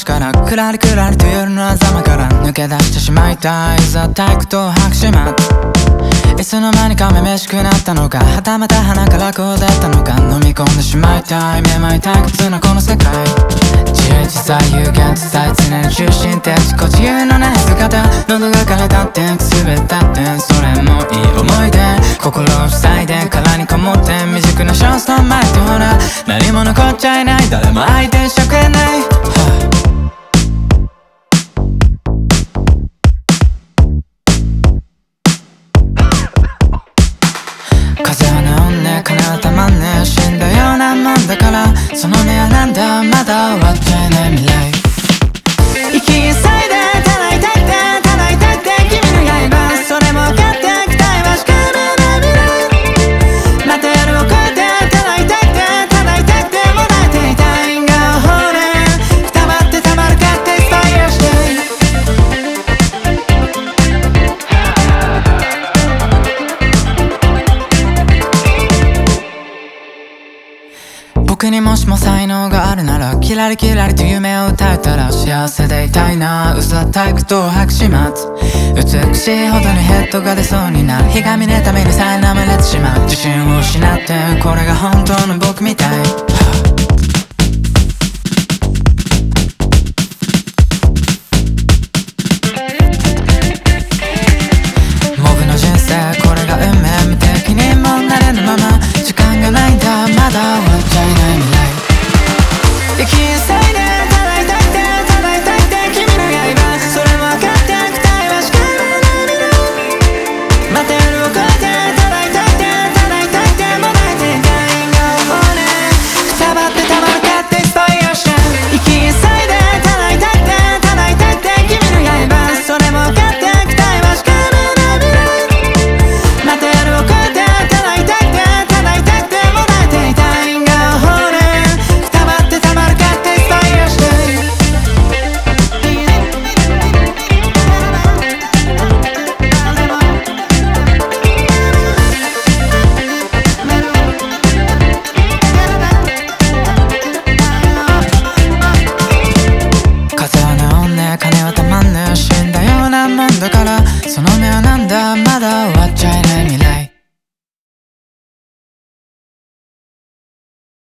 からクラリクラリと夜の狭間から抜け出してしまいたい。いざ退屈と拍手待つ。いつの間にかめめしくなったのか、はたまた鼻からこうだったのか。飲み込んでしまいたいめまい退屈なこの世界。自由自在有限自在常に中心的自己自由のない姿。喉が枯れたって滑ったってそれもいい思い出。心を塞いで殻にこもって未熟なショーストン前ってほら何も残っちゃいない。誰も相手してくれない、風は治んねえ金はたまんねえ死んだようなもんだから。その目はなんだまだ終わってない未来。息急いで叩いてって叩いてって君の刃それも分かって期待はしかめない未来。また夜を越えて叩いてって叩いてってもらえていたいがほれくたばってたまるかってスタイルして僕にもしも才能があるならキラリキラリと夢を歌えたら幸せでいたいな。嘘は退屈と拍手待つ。美しいほどにヘッドが出そうになる。日が見ねために苛まれてしまう。自信を失ってこれが本当の僕みたい、